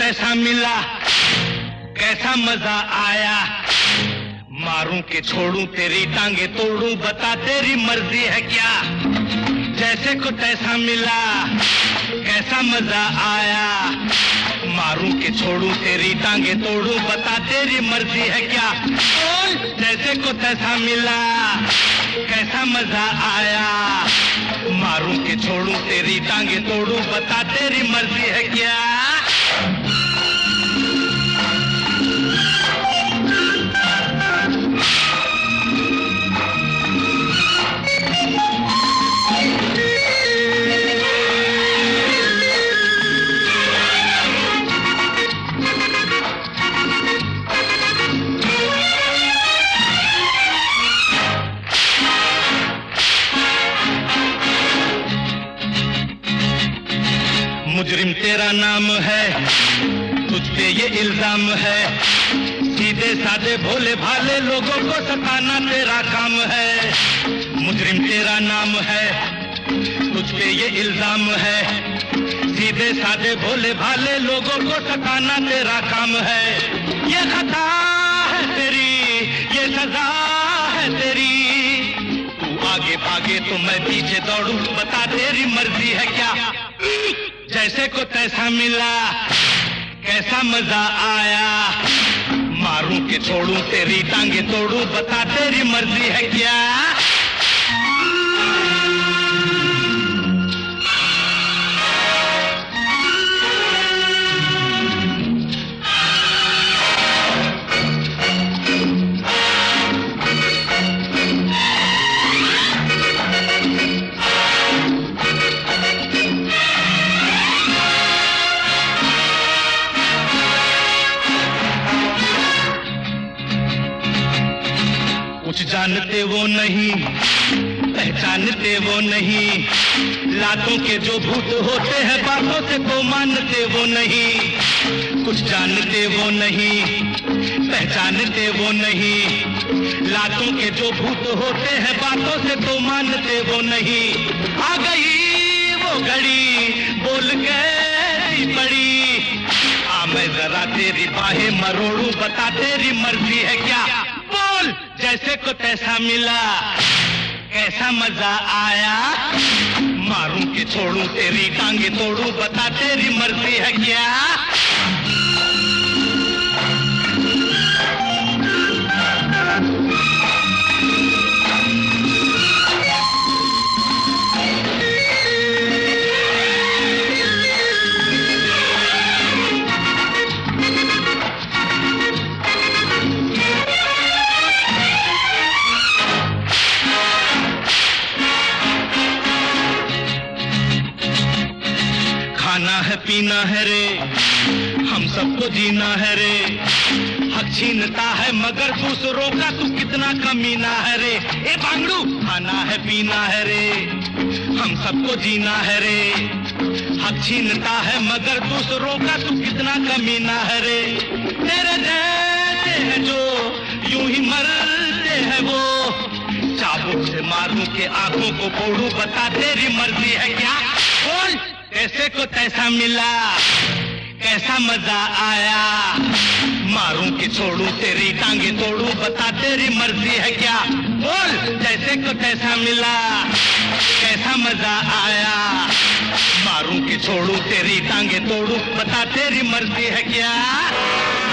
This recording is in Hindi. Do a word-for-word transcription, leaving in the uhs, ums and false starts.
तैसा मिला, कैसा मजा आया। मारूं के छोड़ूं, तेरी टांगे तोड़ूं, बता तेरी मर्जी है क्या। जैसे को तैसा मिला, कैसा मजा आया। मारूं के छोड़ूं, तेरी टांगे तोड़ूं, बता तेरी मर्जी है क्या। बोल, जैसे को तैसा मिला, कैसा मजा आया। मारूं के छोड़ूं, तेरी टांगे तोड़ूं, बता तेरी मर्जी है क्या। मुजरिम तेरा नाम है, तुझ पे ये इल्जाम है। सीधे साधे भोले भाले लोगों को सताना तेरा काम है। मुजरिम तेरा नाम है, तुझ पे ये इल्जाम है। सीधे साधे भोले भाले लोगों को सताना तेरा काम है। ये खता है तेरी, ये सजा है तेरी। तू आगे भागे तो मैं पीछे दौड़ूं, बता तेरी मर्जी है क्या। जैसे को तैसा मिला, कैसा मजा आया। मारूं के छोड़ूं, तेरी टांगे तोड़ूं, बता तेरी मर्जी है क्या। कुछ जानते वो नहीं, पहचानते वो नहीं। लातों के जो भूत होते हैं, बातों से तो मानते वो नहीं। कुछ जानते वो नहीं, पहचानते वो नहीं। लातों के जो भूत होते हैं, बातों से तो मानते वो नहीं। आ गई वो घड़ी, बोल गई पड़ी। आ मैं जरा तेरी बाहें मरोड़ूं, बता तेरी मर्जी है क्या। बोल, जैसे को तैसा मिला, कैसा मजा आया। मारूं के छोड़ूं, तेरी टांगे तोड़ूं, बता तेरी मर्जी है क्या। खाना है पीना है रे, हम सबको जीना है रे। हक छीनता है मगर दूसरों का, तू कितना कमीना है रे। ए बांगड़ू, खाना है पीना है रे, हम सबको जीना है रे। हक छीनता है मगर दूसरों का, तू कितना कमीना है रे। तेरे जैसे हैं जो यूं ही मरते हैं वो। चाबुक से मारूं के आंखों को फोड़ूं, बता तेरी मर्जी है क्या। बोल, जैसे को तैसा मिला, कैसा मजा आया। मारूं कि छोड़ूं, तेरी टांगे तोड़ूं, बता तेरी मर्जी है क्या। बोल, जैसे को तैसा मिला, कैसा मजा आया। मारूं कि छोड़ूं, तेरी टांगे तोड़ूं, बता तेरी मर्जी है क्या।